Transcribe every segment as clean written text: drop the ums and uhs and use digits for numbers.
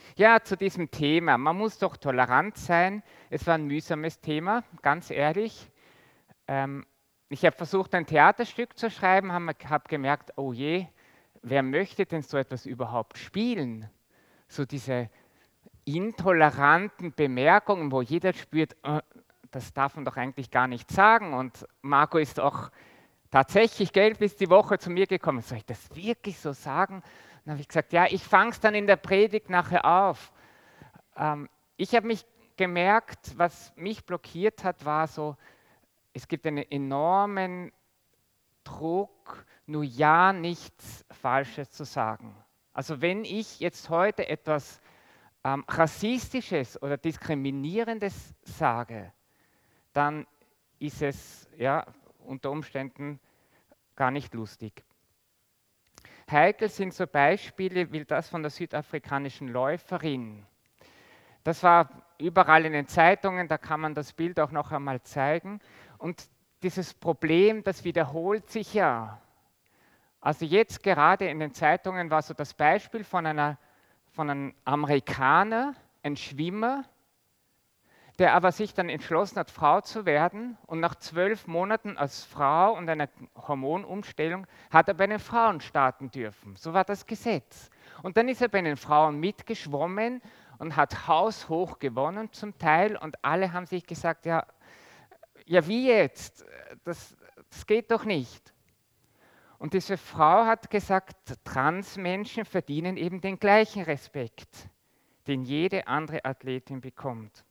Ja, zu diesem Thema. Man muss doch tolerant sein. Es war ein mühsames Thema, ganz ehrlich. Ähm, Ich habe versucht, ein Theaterstück zu schreiben, habe gemerkt, oh je, wer möchte denn so etwas überhaupt spielen? So diese intoleranten Bemerkungen, wo jeder spürt, das darf man doch eigentlich gar nicht sagen. Und Marco ist auch tatsächlich, gell, bis die Woche zu mir gekommen. Soll ich das wirklich so sagen? Dann habe ich gesagt, ja, ich fange es dann in der Predigt nachher auf. Ich habe mich gemerkt, was mich blockiert hat, war so, es gibt einen enormen Druck, nur ja nichts Falsches zu sagen. Also wenn ich jetzt heute etwas Rassistisches oder Diskriminierendes sage, dann ist es ja unter Umständen gar nicht lustig. Heikel sind so Beispiele wie das von der südafrikanischen Läuferin. Das war überall in den Zeitungen, da kann man das Bild auch noch einmal zeigen. Und dieses Problem, das wiederholt sich ja. Also jetzt gerade in den Zeitungen war so das Beispiel von einem Amerikaner, ein Schwimmer, der aber sich dann entschlossen hat, Frau zu werden. Und nach 12 Monaten als Frau und einer Hormonumstellung hat er bei den Frauen starten dürfen. So war das Gesetz. Und dann ist er bei den Frauen mitgeschwommen und hat haushoch gewonnen zum Teil. Und alle haben sich gesagt, ja, ja wie jetzt? Das geht doch nicht. Und diese Frau hat gesagt, Transmenschen verdienen eben den gleichen Respekt, den jede andere Athletin bekommt.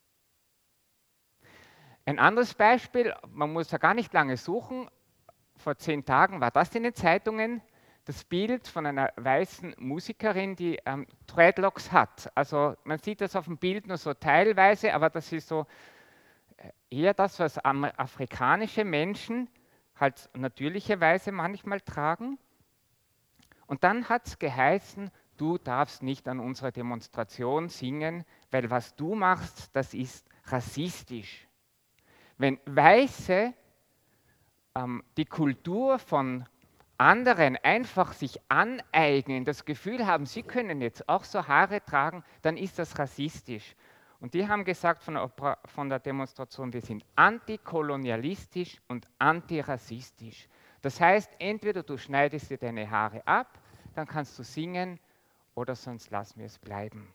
Ein anderes Beispiel, man muss ja gar nicht lange suchen, vor 10 Tagen war das in den Zeitungen, das Bild von einer weißen Musikerin, die Dreadlocks hat. Also man sieht das auf dem Bild nur so teilweise, aber das ist so eher das, was afrikanische Menschen halt natürlicherweise manchmal tragen. Und dann hat es geheißen, du darfst nicht an unserer Demonstration singen, weil was du machst, das ist rassistisch. Wenn Weiße die Kultur von anderen einfach sich aneignen, das Gefühl haben, sie können jetzt auch so Haare tragen, dann ist das rassistisch. Und die haben gesagt von der Demonstration, wir sind antikolonialistisch und antirassistisch. Das heißt, entweder du schneidest dir deine Haare ab, dann kannst du singen, oder sonst lassen wir es bleiben.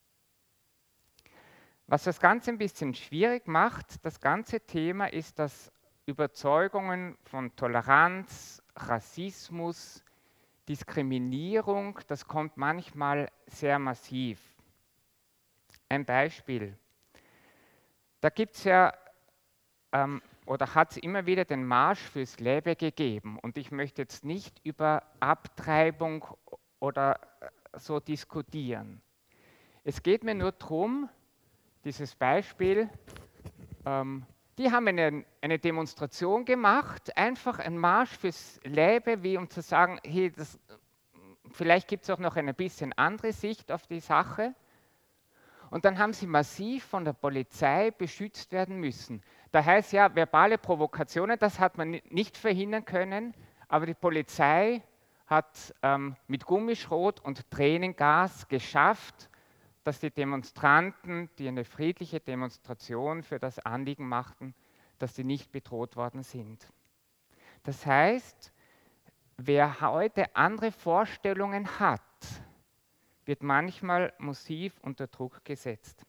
Was das Ganze ein bisschen schwierig macht, das ganze Thema ist, dass Überzeugungen von Toleranz, Rassismus, Diskriminierung, das kommt manchmal sehr massiv. Ein Beispiel. Da gibt es ja oder hat es immer wieder den Marsch fürs Leben gegeben. Und ich möchte jetzt nicht über Abtreibung oder so diskutieren. Es geht mir nur darum, dieses Beispiel, die haben eine Demonstration gemacht, einfach ein Marsch fürs Leben, wie um zu sagen, hey, vielleicht gibt es auch noch eine bisschen andere Sicht auf die Sache. Und dann haben sie massiv von der Polizei beschützt werden müssen. Da heißt ja, verbale Provokationen, das hat man nicht verhindern können, aber die Polizei hat mit Gummischrot und Tränengas geschafft, dass die Demonstranten, die eine friedliche Demonstration für das Anliegen machten, dass sie nicht bedroht worden sind. Das heißt, wer heute andere Vorstellungen hat, wird manchmal massiv unter Druck gesetzt.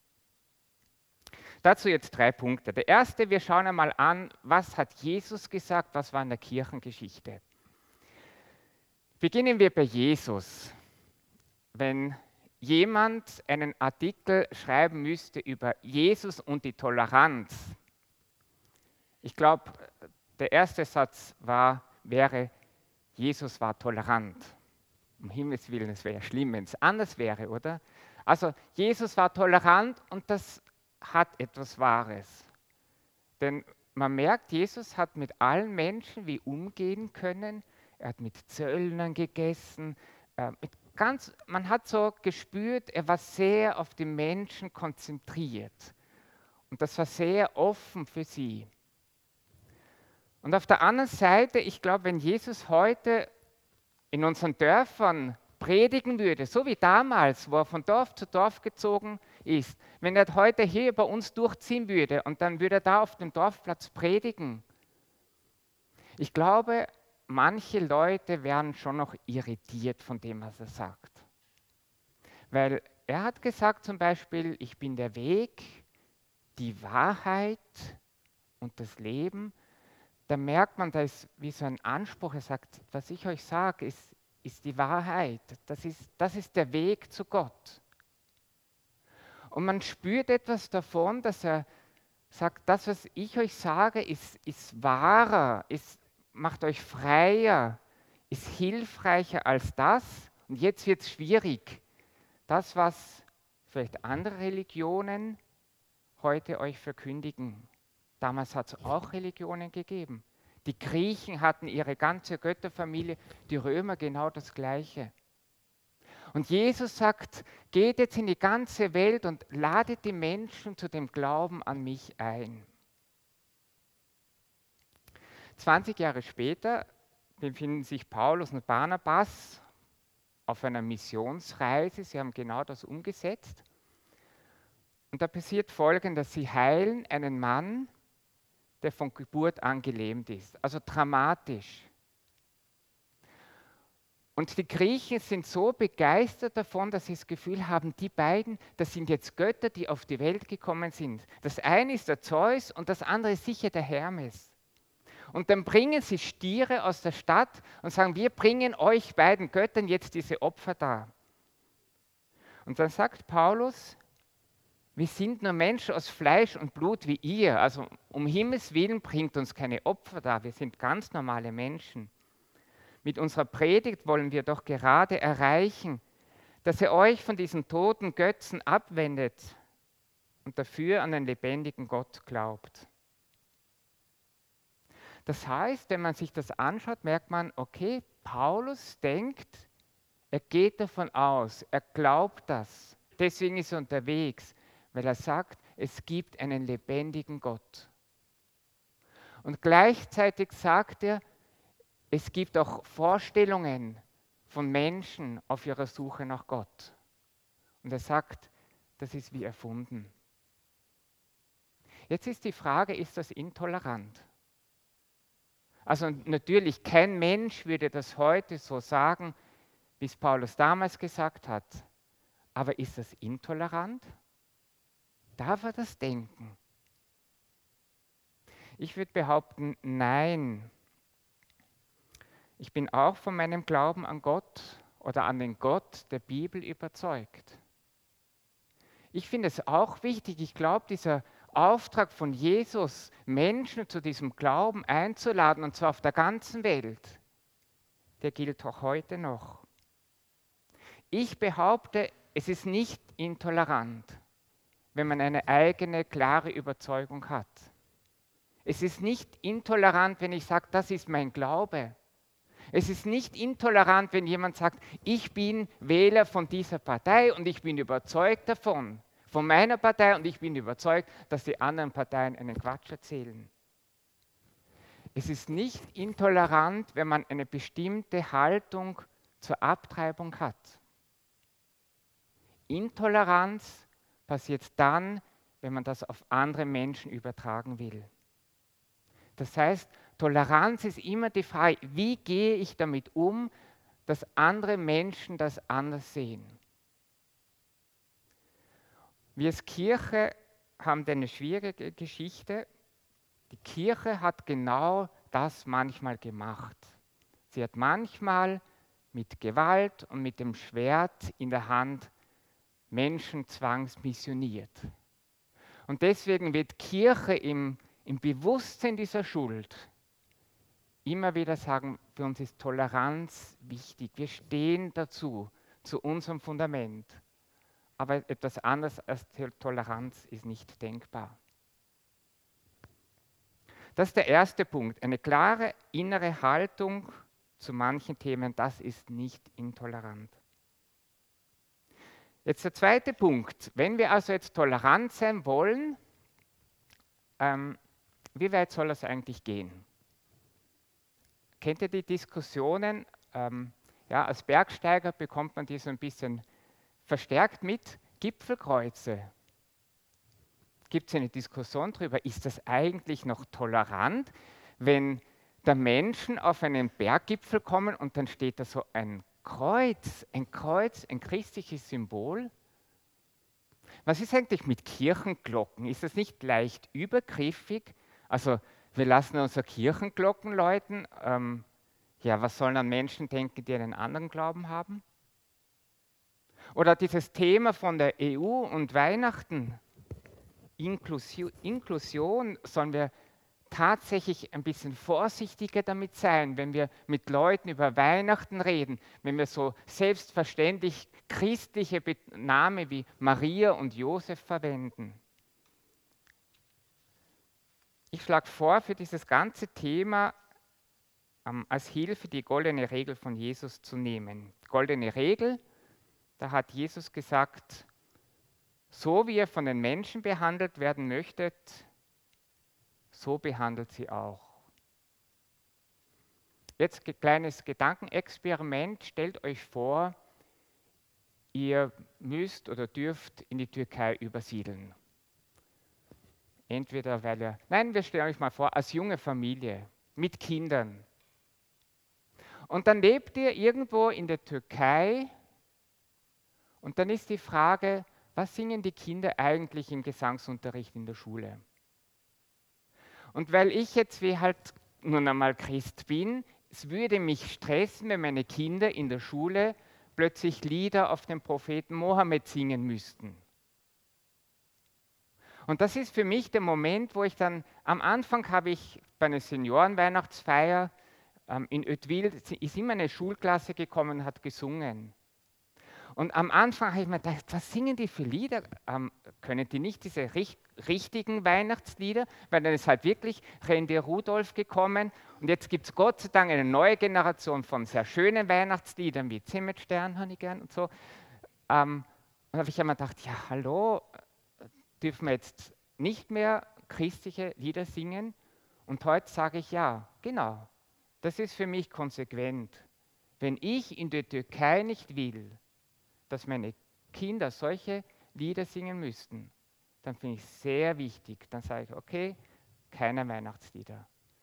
Dazu jetzt 3 Punkte. Der erste, wir schauen einmal an, was hat Jesus gesagt, was war in der Kirchengeschichte. Beginnen wir bei Jesus. Wenn jemand einen Artikel schreiben müsste über Jesus und die Toleranz, ich glaube, der erste Satz wäre, Jesus war tolerant. Um Himmels Willen, es wäre ja schlimm, wenn es anders wäre, oder? Also Jesus war tolerant und das hat etwas Wahres. Denn man merkt, Jesus hat mit allen Menschen wie umgehen können. Er hat mit Zöllnern gegessen. Man hat so gespürt, er war sehr auf die Menschen konzentriert. Und das war sehr offen für sie. Und auf der anderen Seite, ich glaube, wenn Jesus heute in unseren Dörfern predigen würde, so wie damals, wo er von Dorf zu Dorf gezogen ist, wenn er heute hier bei uns durchziehen würde und dann würde er da auf dem Dorfplatz predigen, ich glaube, manche Leute wären schon noch irritiert von dem, was er sagt. Weil er hat gesagt zum Beispiel, ich bin der Weg, die Wahrheit und das Leben. Da merkt man, da ist wie so ein Anspruch. Er sagt, was ich euch sage, ist die Wahrheit. Das ist der Weg zu Gott. Und man spürt etwas davon, dass er sagt, das, was ich euch sage, ist wahrer, macht euch freier, ist hilfreicher als das. Und jetzt wird es schwierig. Das, was vielleicht andere Religionen heute euch verkündigen. Damals hat es auch Religionen gegeben. Die Griechen hatten ihre ganze Götterfamilie, die Römer genau das Gleiche. Und Jesus sagt, geht jetzt in die ganze Welt und ladet die Menschen zu dem Glauben an mich ein. 20 Jahre später befinden sich Paulus und Barnabas auf einer Missionsreise. Sie haben genau das umgesetzt. Und da passiert Folgendes: Sie heilen einen Mann, der von Geburt an gelähmt ist. Also dramatisch. Und die Griechen sind so begeistert davon, dass sie das Gefühl haben, die beiden, das sind jetzt Götter, die auf die Welt gekommen sind. Das eine ist der Zeus und das andere ist sicher der Hermes. Und dann bringen sie Stiere aus der Stadt und sagen, wir bringen euch beiden Göttern jetzt diese Opfer dar. Und dann sagt Paulus, wir sind nur Menschen aus Fleisch und Blut wie ihr. Also um Himmels Willen bringt uns keine Opfer dar. Wir sind ganz normale Menschen. Mit unserer Predigt wollen wir doch gerade erreichen, dass ihr euch von diesen toten Götzen abwendet und dafür an den lebendigen Gott glaubt. Das heißt, wenn man sich das anschaut, merkt man, okay, Paulus denkt, er geht davon aus, er glaubt das. Deswegen ist er unterwegs, weil er sagt, es gibt einen lebendigen Gott. Und gleichzeitig sagt er, es gibt auch Vorstellungen von Menschen auf ihrer Suche nach Gott. Und er sagt, das ist wie erfunden. Jetzt ist die Frage, ist das intolerant? Also natürlich, kein Mensch würde das heute so sagen, wie es Paulus damals gesagt hat. Aber ist das intolerant? Darf er das denken? Ich würde behaupten, nein. Ich bin auch von meinem Glauben an Gott oder an den Gott der Bibel überzeugt. Ich finde es auch wichtig, ich glaube, dieser Auftrag von Jesus, Menschen zu diesem Glauben einzuladen, und zwar auf der ganzen Welt, der gilt auch heute noch. Ich behaupte, es ist nicht intolerant, wenn man eine eigene, klare Überzeugung hat. Es ist nicht intolerant, wenn ich sage, das ist mein Glaube. Es ist nicht intolerant, wenn jemand sagt, ich bin Wähler von dieser Partei und ich bin überzeugt davon, von meiner Partei, und ich bin überzeugt, dass die anderen Parteien einen Quatsch erzählen. Es ist nicht intolerant, wenn man eine bestimmte Haltung zur Abtreibung hat. Intoleranz passiert dann, wenn man das auf andere Menschen übertragen will. Das heißt, Toleranz ist immer die Frage, wie gehe ich damit um, dass andere Menschen das anders sehen. Wir als Kirche haben eine schwierige Geschichte. Die Kirche hat genau das manchmal gemacht. Sie hat manchmal mit Gewalt und mit dem Schwert in der Hand Menschen zwangsmissioniert. Und deswegen wird Kirche im Bewusstsein dieser Schuld immer wieder sagen, für uns ist Toleranz wichtig. Wir stehen dazu, zu unserem Fundament. Aber etwas anderes als Toleranz ist nicht denkbar. Das ist der erste Punkt. Eine klare innere Haltung zu manchen Themen, das ist nicht intolerant. Jetzt der zweite Punkt. Wenn wir also jetzt tolerant sein wollen, wie weit soll das eigentlich gehen? Kennt ihr die Diskussionen? Ja, als Bergsteiger bekommt man die so ein bisschen verstärkt mit. Gipfelkreuze. Gibt es eine Diskussion darüber, ist das eigentlich noch tolerant, wenn da Menschen auf einen Berggipfel kommen und dann steht da so ein Kreuz, ein christliches Symbol? Was ist eigentlich mit Kirchenglocken? Ist das nicht leicht übergriffig? Also wir lassen unsere Kirchenglocken läuten. Ja, was sollen dann Menschen denken, die einen anderen Glauben haben? Oder dieses Thema von der EU und Weihnachten, Inklusion, sollen wir tatsächlich ein bisschen vorsichtiger damit sein, wenn wir mit Leuten über Weihnachten reden, wenn wir so selbstverständlich christliche Namen wie Maria und Josef verwenden. Ich schlage vor, für dieses ganze Thema als Hilfe die goldene Regel von Jesus zu nehmen. Goldene Regel, da hat Jesus gesagt, so wie ihr von den Menschen behandelt werden möchtet, so behandelt sie auch. Jetzt ein kleines Gedankenexperiment. Stellt euch vor, ihr müsst oder dürft in die Türkei übersiedeln. Entweder weil ihr, nein, wir stellen euch mal vor, als junge Familie mit Kindern. Und dann lebt ihr irgendwo in der Türkei und dann ist die Frage, was singen die Kinder eigentlich im Gesangsunterricht in der Schule? Und weil ich jetzt wie halt nun einmal Christ bin, es würde mich stressen, wenn meine Kinder in der Schule plötzlich Lieder auf den Propheten Mohammed singen müssten. Und das ist für mich der Moment, wo ich dann, am Anfang habe ich bei einer Seniorenweihnachtsfeier in Oetwil, ist immer eine Schulklasse gekommen und hat gesungen. Und am Anfang habe ich mir gedacht, was singen die für Lieder? Können die nicht diese richtigen Weihnachtslieder? Weil dann ist halt wirklich Reindeer Rudolf gekommen. Und jetzt gibt es Gott sei Dank eine neue Generation von sehr schönen Weihnachtsliedern, wie Zimmetstern habe ich gern und so. Und da habe ich immer gedacht, ja hallo, dürfen wir jetzt nicht mehr christliche Lieder singen? Und heute sage ich ja, genau. Das ist für mich konsequent. Wenn ich in der Türkei nicht will, dass meine Kinder solche Lieder singen müssten, dann finde ich es sehr wichtig. Dann sage ich, okay, keine Weihnachtslieder.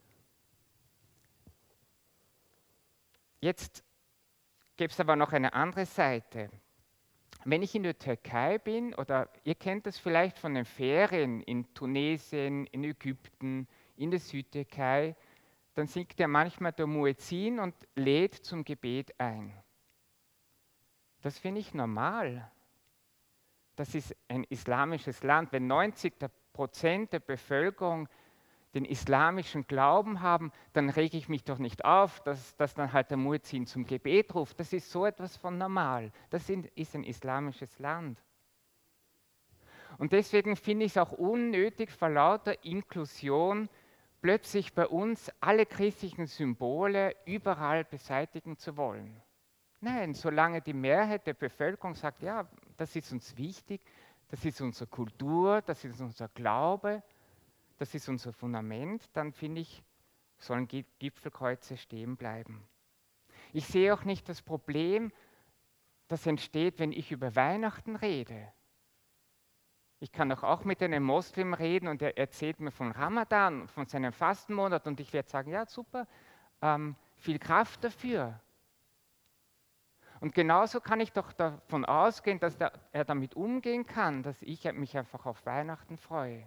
Jetzt gibt es aber noch eine andere Seite. Wenn ich in der Türkei bin, oder ihr kennt das vielleicht von den Ferien in Tunesien, in Ägypten, in der Südtürkei, dann singt ja manchmal der Muezzin und lädt zum Gebet ein. Das finde ich normal. Das ist ein islamisches Land. Wenn 90% der Bevölkerung den islamischen Glauben haben, dann rege ich mich doch nicht auf, dass dann halt der Muezzin zum Gebet ruft. Das ist so etwas von normal. Das ist ein islamisches Land. Und deswegen finde ich es auch unnötig, vor lauter Inklusion plötzlich bei uns alle christlichen Symbole überall beseitigen zu wollen. Nein, solange die Mehrheit der Bevölkerung sagt, ja, das ist uns wichtig, das ist unsere Kultur, das ist unser Glaube, das ist unser Fundament, dann finde ich, sollen Gipfelkreuze stehen bleiben. Ich sehe auch nicht das Problem, das entsteht, wenn ich über Weihnachten rede. Ich kann doch auch mit einem Moslem reden und er erzählt mir von Ramadan, von seinem Fastenmonat und ich werde sagen, ja super, viel Kraft dafür. Und genauso kann ich doch davon ausgehen, dass er damit umgehen kann, dass ich mich einfach auf Weihnachten freue.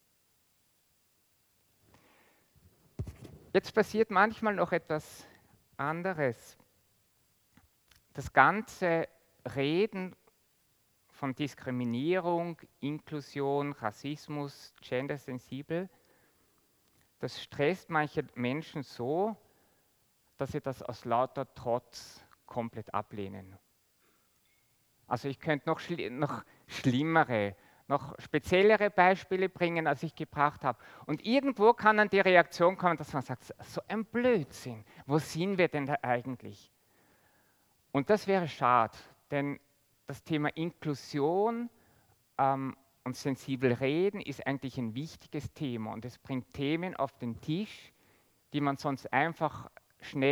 Jetzt passiert manchmal noch etwas anderes. Das ganze Reden von Diskriminierung, Inklusion, Rassismus, gendersensibel, das stresst manche Menschen so, dass sie das aus lauter Trotz komplett ablehnen. Also ich könnte noch schlimmere, noch speziellere Beispiele bringen, als ich gebracht habe. Und irgendwo kann dann die Reaktion kommen, dass man sagt, so ein Blödsinn, wo sind wir denn da eigentlich? Und das wäre schade, denn das Thema Inklusion und sensibel reden ist eigentlich ein wichtiges Thema und es bringt Themen auf den Tisch, die man sonst einfach schnell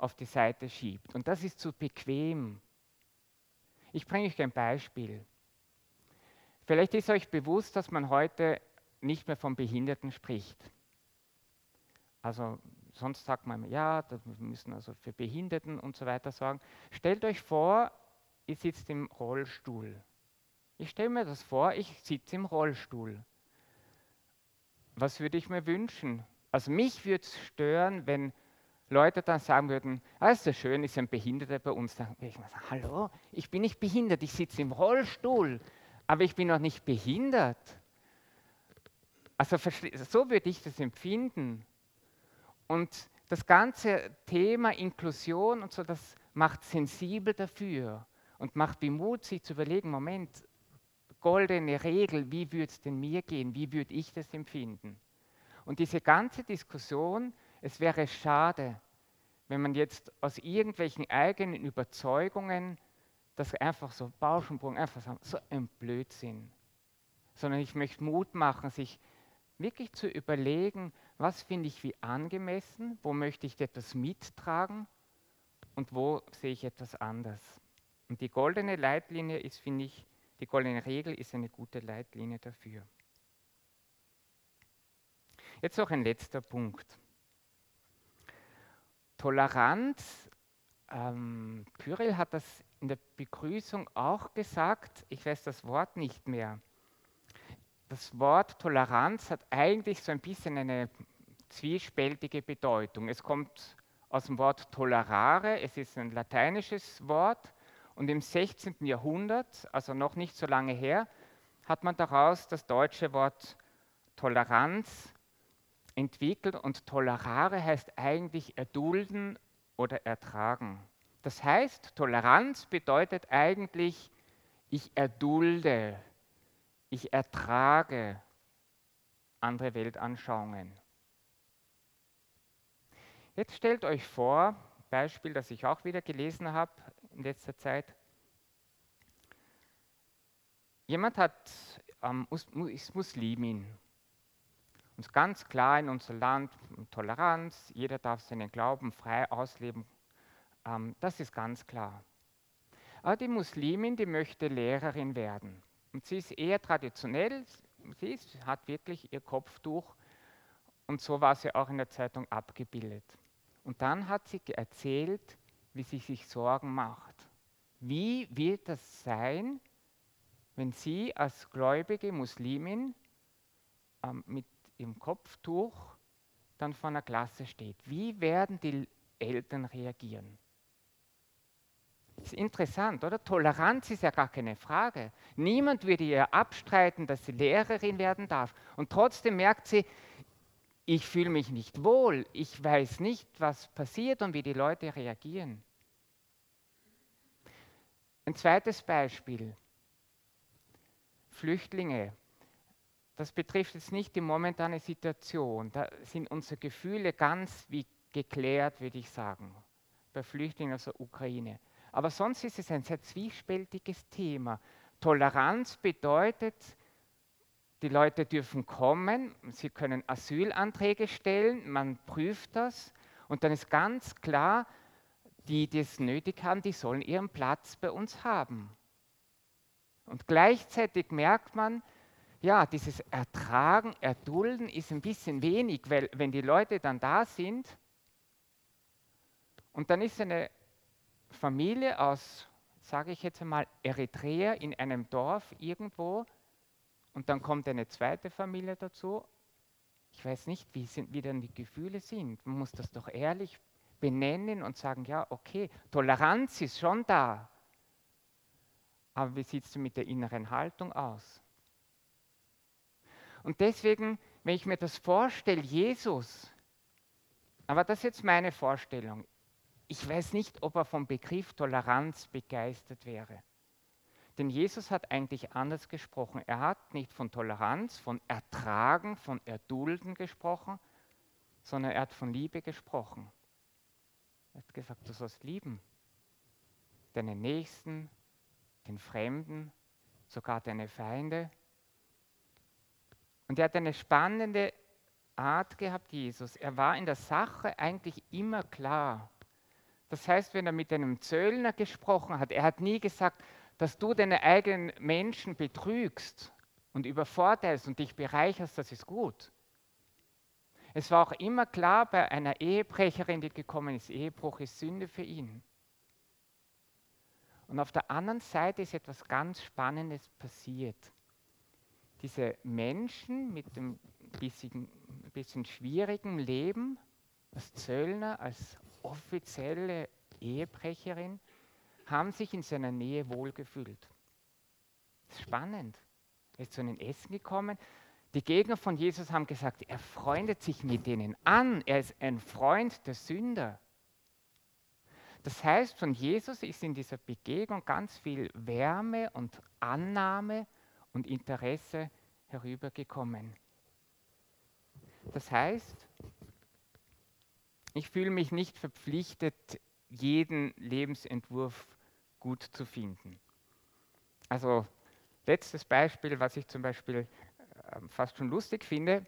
auf die Seite schiebt. Und das ist zu bequem. Ich bringe euch ein Beispiel. Vielleicht ist euch bewusst, dass man heute nicht mehr von Behinderten spricht. Also sonst sagt man, ja, wir müssen also für Behinderten und so weiter sorgen. Stellt euch vor, ihr sitzt im Rollstuhl. Ich stelle mir das vor, ich sitze im Rollstuhl. Was würde ich mir wünschen? Also mich würde es stören, wenn Leute dann sagen würden, ist ja schön, ist ein Behinderter bei uns. Dann würde ich mir sagen, hallo, ich bin nicht behindert, ich sitze im Rollstuhl, aber ich bin noch nicht behindert. Also so würde ich das empfinden. Und das ganze Thema Inklusion und so, das macht sensibel dafür und macht wie Mut, sich zu überlegen, Moment, goldene Regel, wie würde es denn mir gehen, wie würde ich das empfinden? Und diese ganze Diskussion, es wäre schade, wenn man jetzt aus irgendwelchen eigenen Überzeugungen das einfach so Bauschenbogen, einfach sagen, so ein Blödsinn. Sondern ich möchte Mut machen, sich wirklich zu überlegen, was finde ich wie angemessen, wo möchte ich etwas mittragen und wo sehe ich etwas anders. Und die goldene Leitlinie ist, finde ich, die goldene Regel ist eine gute Leitlinie dafür. Jetzt noch ein letzter Punkt. Toleranz, Kyrill hat das in der Begrüßung auch gesagt, ich weiß das Wort nicht mehr. Das Wort Toleranz hat eigentlich so ein bisschen eine zwiespältige Bedeutung. Es kommt aus dem Wort tolerare, es ist ein lateinisches Wort und im 16. Jahrhundert, also noch nicht so lange her, hat man daraus das deutsche Wort Toleranz entwickelt und tolerare heißt eigentlich erdulden oder ertragen. Das heißt, Toleranz bedeutet eigentlich, ich erdulde, ich ertrage andere Weltanschauungen. Jetzt stellt euch vor, Beispiel, das ich auch wieder gelesen habe in letzter Zeit. Jemand ist Muslimin. Und ganz klar in unserem Land Toleranz, jeder darf seinen Glauben frei ausleben, das ist ganz klar. Aber die Muslimin, die möchte Lehrerin werden. Und sie ist eher traditionell, hat wirklich ihr Kopftuch und so war sie auch in der Zeitung abgebildet. Und dann hat sie erzählt, wie sie sich Sorgen macht. Wie wird das sein, wenn sie als gläubige Muslimin mit ihrem Kopftuch dann vor einer Klasse steht? Wie werden die Eltern reagieren? Das ist interessant, oder? Toleranz ist ja gar keine Frage. Niemand würde ihr abstreiten, dass sie Lehrerin werden darf. Und trotzdem merkt sie, ich fühle mich nicht wohl, ich weiß nicht, was passiert und wie die Leute reagieren. Ein zweites Beispiel. Flüchtlinge. Das betrifft jetzt nicht die momentane Situation. Da sind unsere Gefühle ganz wie geklärt, würde ich sagen, bei Flüchtlingen aus der Ukraine. Aber sonst ist es ein sehr zwiespältiges Thema. Toleranz bedeutet, die Leute dürfen kommen, sie können Asylanträge stellen, man prüft das und dann ist ganz klar, die es nötig haben, die sollen ihren Platz bei uns haben. Und gleichzeitig merkt man, ja, dieses Ertragen, Erdulden ist ein bisschen wenig, weil wenn die Leute dann da sind und dann ist eine Familie aus, sage ich jetzt einmal, Eritrea in einem Dorf irgendwo und dann kommt eine zweite Familie dazu. Ich weiß nicht, wie dann die Gefühle sind. Man muss das doch ehrlich benennen und sagen, ja, okay, Toleranz ist schon da. Aber wie sieht es mit der inneren Haltung aus? Und deswegen, wenn ich mir das vorstelle, Jesus, aber das ist jetzt meine Vorstellung, ich weiß nicht, ob er vom Begriff Toleranz begeistert wäre. Denn Jesus hat eigentlich anders gesprochen. Er hat nicht von Toleranz, von Ertragen, von Erdulden gesprochen, sondern er hat von Liebe gesprochen. Er hat gesagt, du sollst lieben. Deinen Nächsten, den Fremden, sogar deine Feinde. Und er hat eine spannende Art gehabt, Jesus. Er war in der Sache eigentlich immer klar. Das heißt, wenn er mit einem Zöllner gesprochen hat, er hat nie gesagt, dass du deine eigenen Menschen betrügst und übervorteilst und dich bereicherst, das ist gut. Es war auch immer klar bei einer Ehebrecherin, die gekommen ist, Ehebruch ist Sünde für ihn. Und auf der anderen Seite ist etwas ganz Spannendes passiert. Diese Menschen mit dem bisschen schwierigen Leben, als Zöllner, als offizielle Ehebrecherin, haben sich in seiner Nähe wohlgefühlt. Das ist spannend. Er ist zu einem Essen gekommen. Die Gegner von Jesus haben gesagt, er freundet sich mit denen an. Er ist ein Freund der Sünder. Das heißt, von Jesus ist in dieser Begegnung ganz viel Wärme und Annahme und Interesse herübergekommen. Das heißt, ich fühle mich nicht verpflichtet, jeden Lebensentwurf gut zu finden. Also letztes Beispiel, was ich zum Beispiel fast schon lustig finde,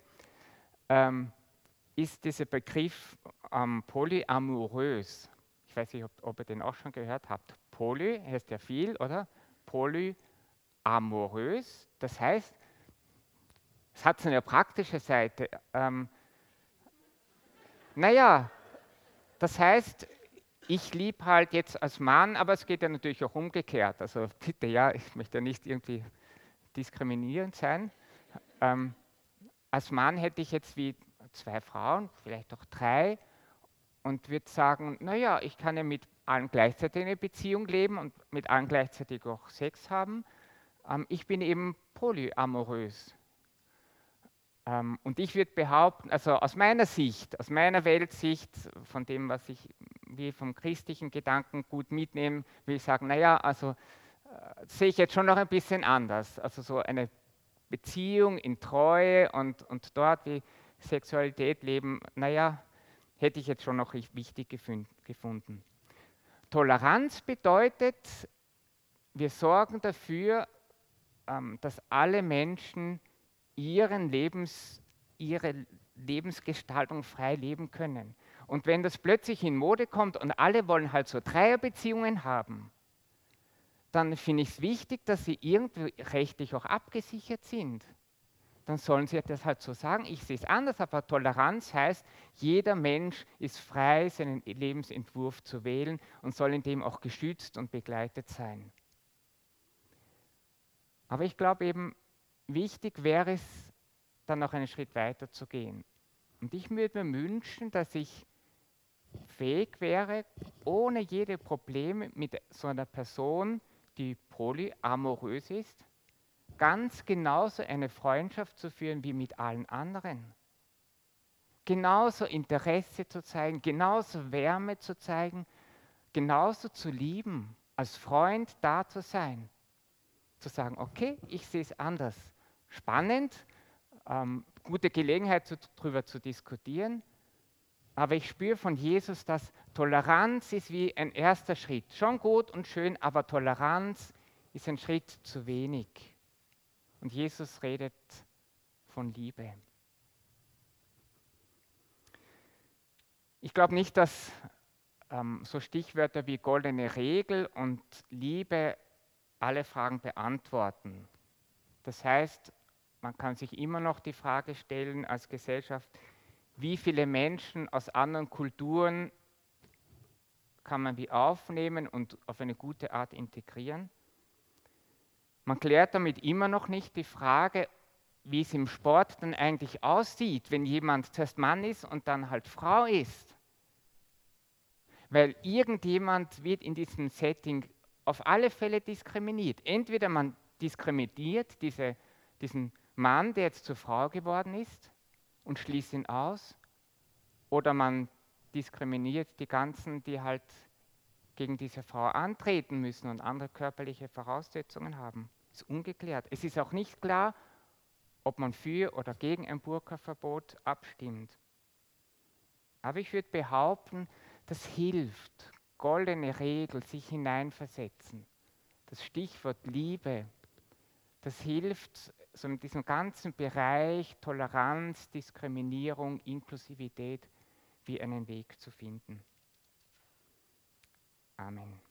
ist dieser Begriff polyamorös. Ich weiß nicht, ob ihr den auch schon gehört habt. Poly heißt ja viel, oder? Polyamorös, das heißt, es hat so eine praktische Seite. Naja, das heißt, ich liebe halt jetzt als Mann, aber es geht ja natürlich auch umgekehrt. Also bitte, ja, ich möchte ja nicht irgendwie diskriminierend sein. Als Mann hätte ich jetzt wie 2 Frauen, vielleicht auch 3 und würde sagen, naja, ich kann ja mit allen gleichzeitig eine Beziehung leben und mit allen gleichzeitig auch Sex haben. Ich bin eben polyamorös. Und ich würde behaupten, also aus meiner Sicht, aus meiner Weltsicht, von dem, was ich wie vom christlichen Gedanken gut mitnehme, will ich sagen, naja, also sehe ich jetzt schon noch ein bisschen anders. Also so eine Beziehung in Treue und dort wie Sexualität leben, naja, hätte ich jetzt schon noch wichtig gefunden. Toleranz bedeutet, wir sorgen dafür, dass alle Menschen ihre Lebensgestaltung frei leben können. Und wenn das plötzlich in Mode kommt und alle wollen halt so Dreierbeziehungen haben, dann finde ich es wichtig, dass sie irgendwie rechtlich auch abgesichert sind. Dann sollen sie das halt so sagen. Ich sehe es anders, aber Toleranz heißt, jeder Mensch ist frei, seinen Lebensentwurf zu wählen und soll in dem auch geschützt und begleitet sein. Aber ich glaube eben, wichtig wäre es, dann noch einen Schritt weiter zu gehen. Und ich würde mir wünschen, dass ich fähig wäre, ohne jede Probleme mit so einer Person, die polyamorös ist, ganz genauso eine Freundschaft zu führen wie mit allen anderen. Genauso Interesse zu zeigen, genauso Wärme zu zeigen, genauso zu lieben, als Freund da zu sein. Zu sagen, okay, ich sehe es anders. Spannend, gute Gelegenheit, darüber zu diskutieren. Aber ich spüre von Jesus, dass Toleranz ist wie ein erster Schritt. Schon gut und schön, aber Toleranz ist ein Schritt zu wenig. Und Jesus redet von Liebe. Ich glaube nicht, dass so Stichwörter wie goldene Regel und Liebe alle Fragen beantworten. Das heißt, man kann sich immer noch die Frage stellen als Gesellschaft, wie viele Menschen aus anderen Kulturen kann man wie aufnehmen und auf eine gute Art integrieren. Man klärt damit immer noch nicht die Frage, wie es im Sport dann eigentlich aussieht, wenn jemand zuerst Mann ist und dann halt Frau ist. Weil irgendjemand wird in diesem Setting auf alle Fälle diskriminiert. Entweder man diskriminiert diesen Mann, der jetzt zur Frau geworden ist und schließt ihn aus, oder man diskriminiert die ganzen, die halt gegen diese Frau antreten müssen und andere körperliche Voraussetzungen haben. Ist ungeklärt. Es ist auch nicht klar, ob man für oder gegen ein Burka-Verbot abstimmt. Aber ich würde behaupten, das hilft. Goldene Regel, sich hineinversetzen. Das Stichwort Liebe, das hilft, so in diesem ganzen Bereich Toleranz, Diskriminierung, Inklusivität, wie einen Weg zu finden. Amen.